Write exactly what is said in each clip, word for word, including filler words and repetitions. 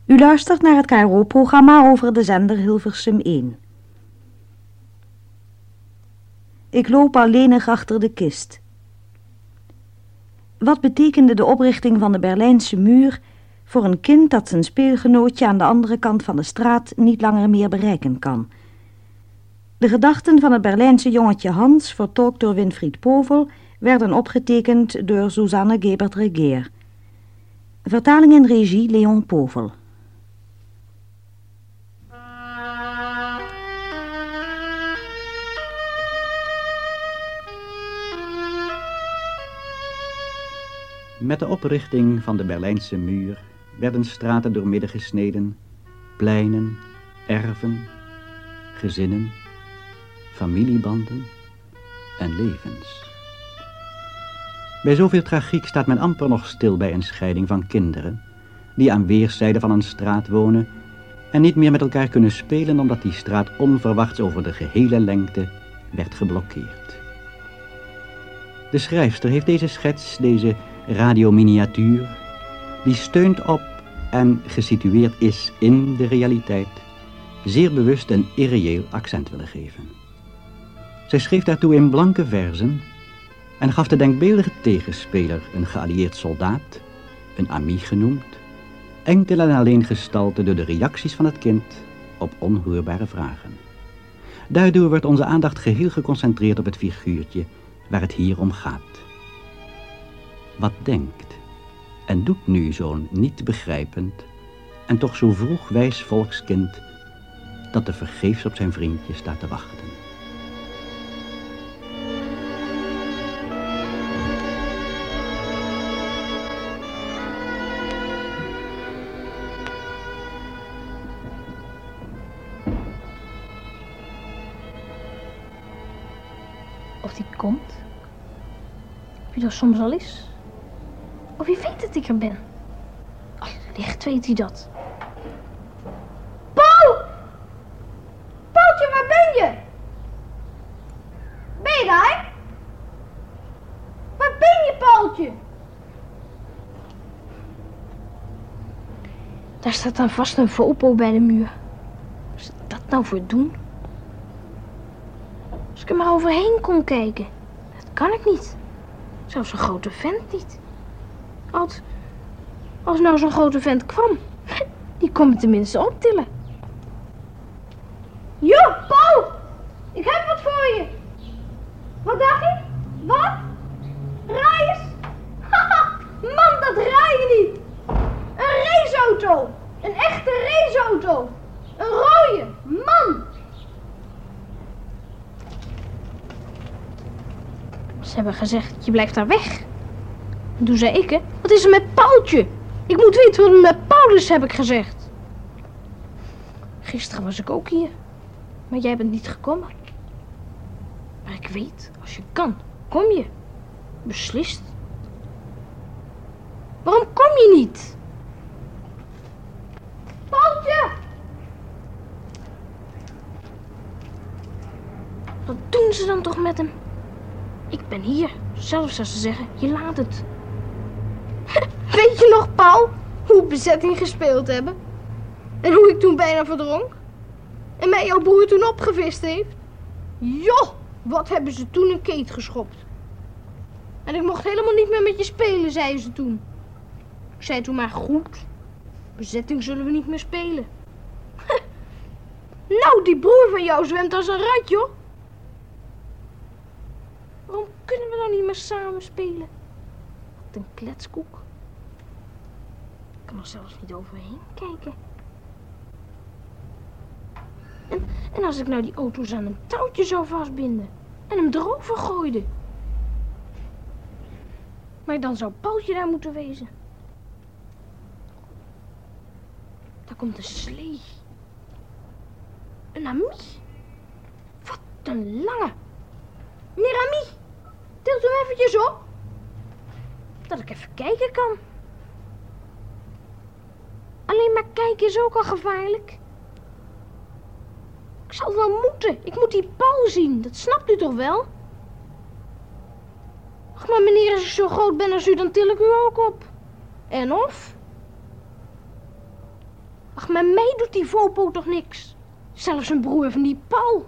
U luistert naar het K R O-programma over de zender Hilversum één. Ik loop alleenig achter de kist. Wat betekende de oprichting van de Berlijnse muur voor een kind dat zijn speelgenootje aan de andere kant van de straat niet langer meer bereiken kan? De gedachten van het Berlijnse jongetje Hans, vertolkt door Winfried Povel, werden opgetekend door Suzanne Gebert-Regeer. Vertaling en regie Leon Povel. Met de oprichting van de Berlijnse muur werden straten doormidden gesneden, pleinen, erven, gezinnen, familiebanden en levens. Bij zoveel tragiek staat men amper nog stil bij een scheiding van kinderen die aan weerszijden van een straat wonen en niet meer met elkaar kunnen spelen omdat die straat onverwachts over de gehele lengte werd geblokkeerd. De schrijfster heeft deze schets, deze radiominiatuur, die steunt op en gesitueerd is in de realiteit, zeer bewust een irreëel accent willen geven. Zij schreef daartoe in blanke verzen en gaf de denkbeeldige tegenspeler, een geallieerd soldaat, een ami genoemd, enkel en alleen gestalte door de reacties van het kind op onhoorbare vragen. Daardoor wordt onze aandacht geheel geconcentreerd op het figuurtje waar het hier om gaat. Wat denkt en doet nu zo'n niet begrijpend en toch zo vroeg wijs volkskind dat tevergeefs op zijn vriendje staat te wachten? Of die komt? Of hij er soms al is? Of wie weet dat ik er ben? Oh, licht weet hij dat. Paul! Paultje, waar ben je? Ben je daar? Waar ben je, Paultje? Daar staat dan vast een fopo bij de muur. Wat is dat nou voor doen? Als ik er maar overheen kon kijken. Dat kan ik niet. Zelfs een grote vent niet. Als, als nou zo'n grote vent kwam, die kon me tenminste optillen. Jo, Paul! Ik heb wat voor je. Wat dacht je? Wat? Rijers? Haha, man, dat rij je niet. Een raceauto. Een echte raceauto. Een rode. Man. Ze hebben gezegd, je blijft daar weg. En toen zei ik, hè, wat is er met Paultje? Ik moet weten wat er met Paul is, heb ik gezegd. Gisteren was ik ook hier. Maar jij bent niet gekomen. Maar ik weet, als je kan, kom je. Beslist. Waarom kom je niet? Paultje! Wat doen ze dan toch met hem? Ik ben hier. Zelfs als ze zeggen, je laat het. Weet je nog, Paul, hoe we bezetting gespeeld hebben? En hoe ik toen bijna verdronk? En mij jouw broer toen opgevist heeft? Joh, wat hebben ze toen een keet geschopt. En ik mocht helemaal niet meer met je spelen, zeiden ze toen. Ik zei toen maar, goed, bezetting zullen we niet meer spelen. Nou, die broer van jou zwemt als een rat, joh. Waarom kunnen we nou niet meer samen spelen? Wat een kletskoek. Ik kan er zelfs niet overheen kijken. En, en als ik nou die auto's aan een touwtje zou vastbinden en hem erover gooide. Maar dan zou Paultje daar moeten wezen. Daar komt een slee. Een ami. Wat een lange. Meneer Ami, tilt u eventjes op. Dat ik even kijken kan. Alleen maar kijken is ook al gevaarlijk. Ik zal wel moeten. Ik moet die Paul zien. Dat snapt u toch wel? Ach, maar meneer, als ik zo groot ben als u, dan til ik u ook op. En of? Ach, met mij doet die Vopo toch niks. Zelfs een broer van die Paul.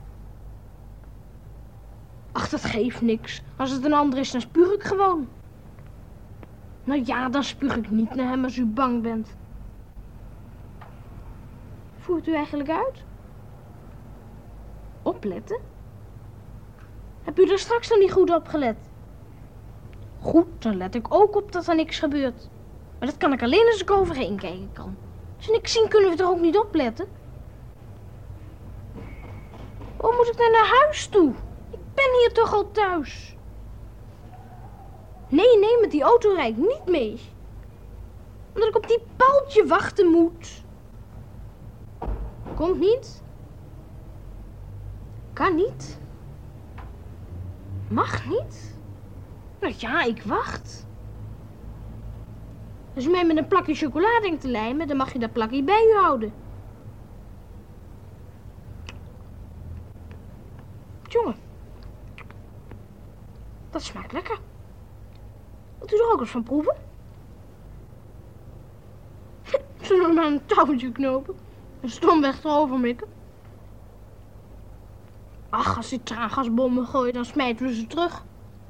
Ach, dat geeft niks. Als het een ander is, dan spuug ik gewoon. Nou ja, dan spuug ik niet naar hem als u bang bent. Voert u eigenlijk uit? Opletten? Heb u er straks dan niet goed op gelet? Goed, dan let ik ook op dat er niks gebeurt. Maar dat kan ik alleen als ik overheen kijken kan. Als we niks zien, kunnen we er ook niet opletten. Oh, moet ik nou naar huis toe? Ik ben hier toch al thuis. Nee, nee, met die auto rijd ik niet mee. Omdat ik op die paaltje wachten moet. Komt niet. Kan niet. Mag niet. Nou ja, ik wacht. Als u mij met een plakje chocolade denkt te lijmen, dan mag je dat plakje bij u houden. Jongen. Dat smaakt lekker. Wilt u er ook eens van proeven? Zullen we maar een touwtje knopen? En stomweg erover mikken? Ach, als die traangasbommen gooien, dan smijten we ze terug.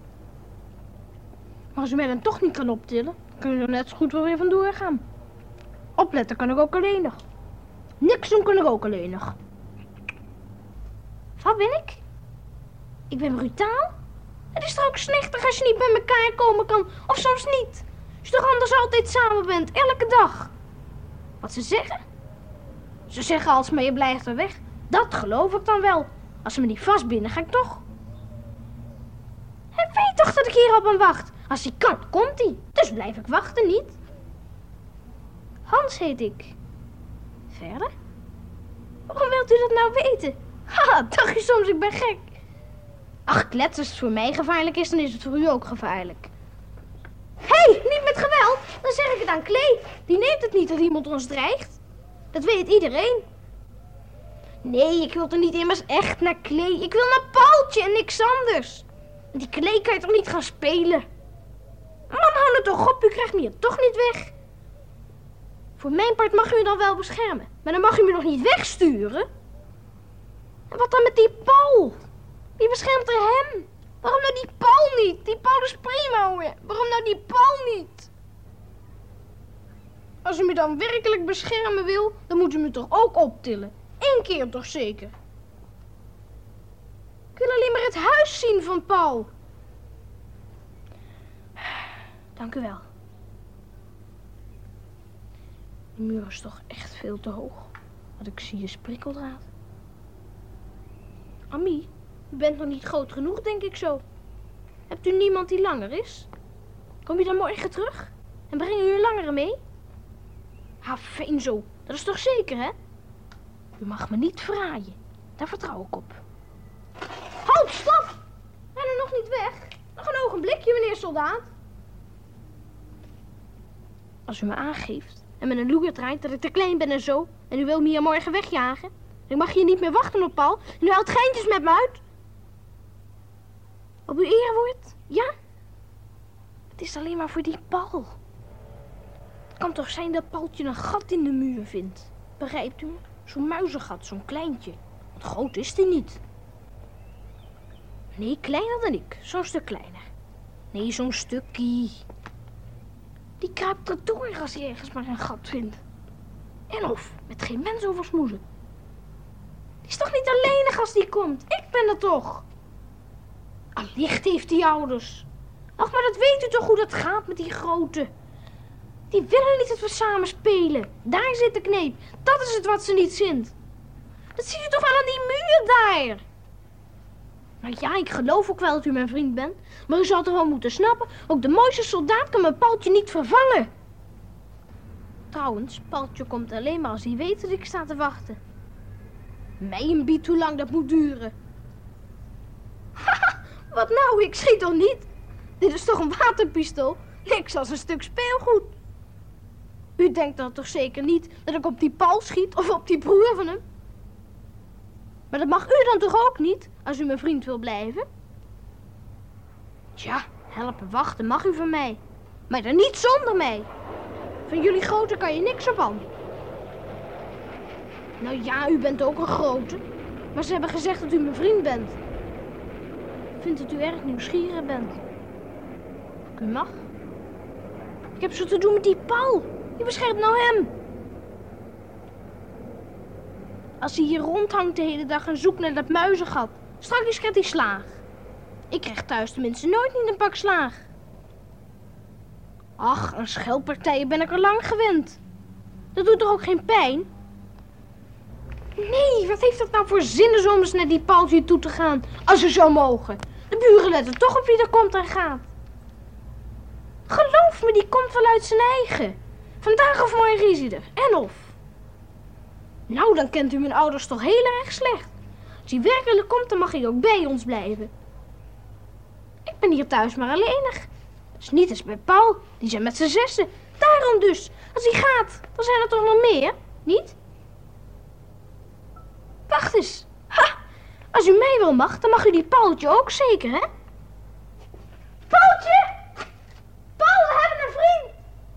Maar als u mij dan toch niet kan optillen, kun je er net zo goed wel weer vandoor gaan. Opletten kan ik ook alleen nog. Niks doen kan ik ook alleen nog. Wat ben ik? Ik ben brutaal? Het is toch ook slechtig als je niet bij elkaar komen kan, of soms niet. Als je toch anders altijd samen bent, elke dag. Wat ze zeggen? Ze zeggen als maar je blijft er weg. Dat geloof ik dan wel. Als ze me niet vastbinden, ga ik toch. Hij weet toch dat ik hier op hem wacht. Als hij kan, komt hij. Dus blijf ik wachten, niet? Hans heet ik. Verder? Waarom wilt u dat nou weten? Haha, dacht je soms ik ben gek? Ach, klets, als het voor mij gevaarlijk is, dan is het voor u ook gevaarlijk. Hé, hey, niet met geweld. Dan zeg ik het aan Klee. Die neemt het niet dat iemand ons dreigt. Dat weet iedereen. Nee, ik wil er niet immers echt naar Klee. Ik wil naar Paultje en niks anders. Die Klee kan je toch niet gaan spelen? Man, hou het toch op. U krijgt me hier toch niet weg. Voor mijn part mag u me dan wel beschermen. Maar dan mag u me nog niet wegsturen. En wat dan met die Paul? Wie beschermt er hem? Waarom nou die Paul niet? Die Paul is prima hoor. Waarom nou die Paul niet? Als u me dan werkelijk beschermen wil, dan moet u me toch ook optillen. Eén keer toch zeker? Ik wil alleen maar het huis zien van Paul. Dank u wel. Die muur is toch echt veel te hoog. Wat ik zie is prikkeldraad. Amie, u bent nog niet groot genoeg, denk ik zo. Hebt u niemand die langer is? Kom je dan morgen terug? En brengen u een langere mee? Ha, fijn zo. Dat is toch zeker, hè? U mag me niet verraaien. Daar vertrouw ik op. Halt, stop! Ren er nog niet weg. Nog een ogenblikje, meneer soldaat. Als u me aangeeft en met een loer draait dat ik te klein ben en zo, en u wil me hier morgen wegjagen, dan mag je niet meer wachten op Paul en u haalt geintjes met me uit. Op uw eerwoord? Ja? Het is alleen maar voor die Paul. Het kan toch zijn dat Paultje een gat in de muur vindt. Begrijpt u me? Zo'n muizengat, zo'n kleintje. Want groot is die niet. Nee, kleiner dan ik. Zo'n stuk kleiner. Nee, zo'n stukje. Die kruipt er door als hij ergens maar een gat vindt. En of, met geen mens over smoezen. Die is toch niet alleenig als die komt? Ik ben er toch. Allicht heeft die ouders. Ach, maar dat weet u toch hoe dat gaat met die grote. Die willen niet dat we samen spelen. Daar zit de kneep. Dat is het wat ze niet zint. Dat ziet u toch wel aan die muur daar. Nou ja, ik geloof ook wel dat u mijn vriend bent. Maar u zou toch wel moeten snappen. Ook de mooiste soldaat kan mijn Paultje niet vervangen. Trouwens, Paultje komt alleen maar als hij weet dat ik sta te wachten. Mij een bied hoe lang dat moet duren. Haha, wat nou? Ik schiet toch niet? Dit is toch een waterpistool? Niks als een stuk speelgoed. U denkt dan toch zeker niet dat ik op die Paul schiet of op die broer van hem? Maar dat mag u dan toch ook niet, als u mijn vriend wil blijven? Tja, helpen wachten mag u van mij. Maar dan niet zonder mij. Van jullie grote kan je niks op aan. Nou ja, u bent ook een grote. Maar ze hebben gezegd dat u mijn vriend bent. Ik vind dat u erg nieuwsgierig bent. U mag. Ik heb zo te doen met die Paul. Die beschermt nou hem. Als hij hier rondhangt de hele dag en zoekt naar dat muizengat, straks krijgt hij slaag. Ik krijg thuis tenminste nooit niet een pak slaag. Ach, aan scheldpartijen ben ik al lang gewend. Dat doet toch ook geen pijn? Nee, wat heeft dat nou voor zin om eens naar die Paultje toe te gaan, als ze zo mogen? De buren letten toch op wie er komt en gaat. Geloof me, die komt wel uit zijn eigen. Vandaag of morgen is hij er. En of. Nou, dan kent u mijn ouders toch heel erg slecht. Als hij werkelijk komt, dan mag hij ook bij ons blijven. Ik ben hier thuis maar alleenig. Dus niet eens bij Paul, die zijn met z'n zessen. Daarom dus, als hij gaat, dan zijn er toch nog meer, niet? Wacht eens. Ha! Als u mij wel mag, dan mag u die Paultje ook zeker, hè? Paultje! Paul, we hebben een vriend!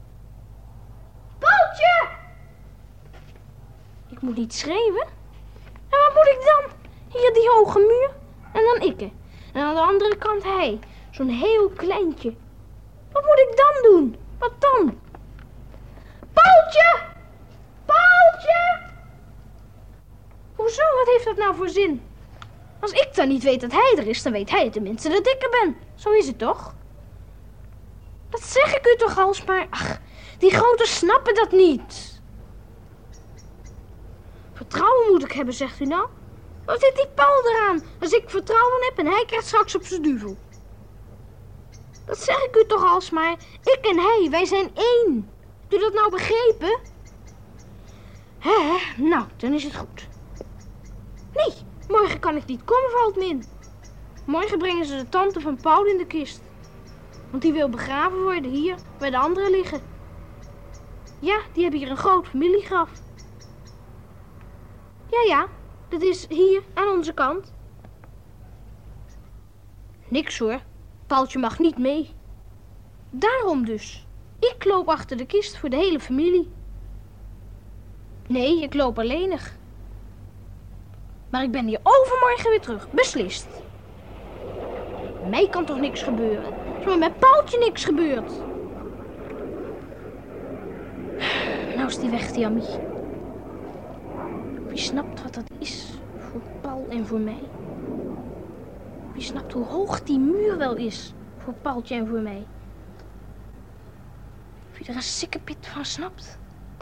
Paultje! Ik moet niet schreeuwen. En wat moet ik dan? Hier die hoge muur. En dan ikke. En aan de andere kant hij. Zo'n heel kleintje. Wat moet ik dan doen? Wat dan? Paultje! Paultje! Hoezo? Wat heeft dat nou voor zin? Als ik dan niet weet dat hij er is, dan weet hij tenminste dat ik er ben. Zo is het toch? Dat zeg ik u toch alsmaar. Ach, die groten snappen dat niet. Vertrouwen moet ik hebben, zegt u nou? Wat zit die Paul eraan? Als ik vertrouwen heb en hij krijgt straks op zijn duvel. Dat zeg ik u toch alsmaar. Ik en hij, wij zijn één. Hebt u dat nou begrepen? Hè, nou, dan is het goed. Nee, morgen kan ik niet komen, valt me in. Morgen brengen ze de tante van Paul in de kist. Want die wil begraven worden hier, waar de anderen liggen. Ja, die hebben hier een groot familiegraf. Ja, ja, dat is hier aan onze kant. Niks hoor, Paultje mag niet mee. Daarom dus. Ik loop achter de kist voor de hele familie. Nee, ik loop alleenig. Maar ik ben hier overmorgen weer terug, beslist. Mij kan toch niks gebeuren? Als met Paultje niks gebeurt. Nou is die weg, die Ammie. Wie snapt wat dat is voor Paul en voor mij? Wie snapt hoe hoog die muur wel is voor Paultje en voor mij? Wie er een sikkepit van snapt?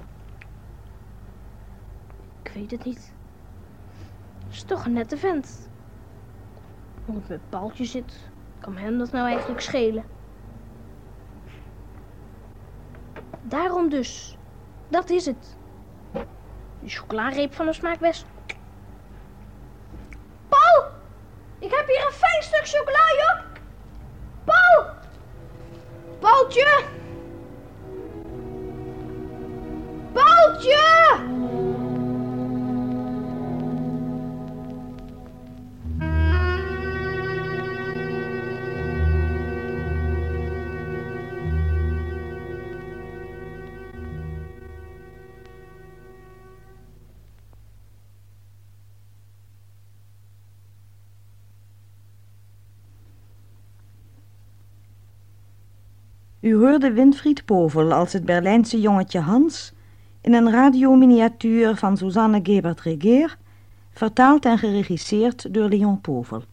Ik weet het niet. Het is toch een nette vent. Hoe het met Paultje zit, kan hem dat nou eigenlijk schelen? Daarom dus. Dat is het. Die chocolareep van hem smaakt best. Paul! Ik heb hier een fijn stuk chocola, joh! Paul! Paultje! Paultje! U hoorde Winfried Povel als het Berlijnse jongetje Hans in een radiominiatuur van Susanne Gebert-Regeer, vertaald en geregisseerd door Leon Povel.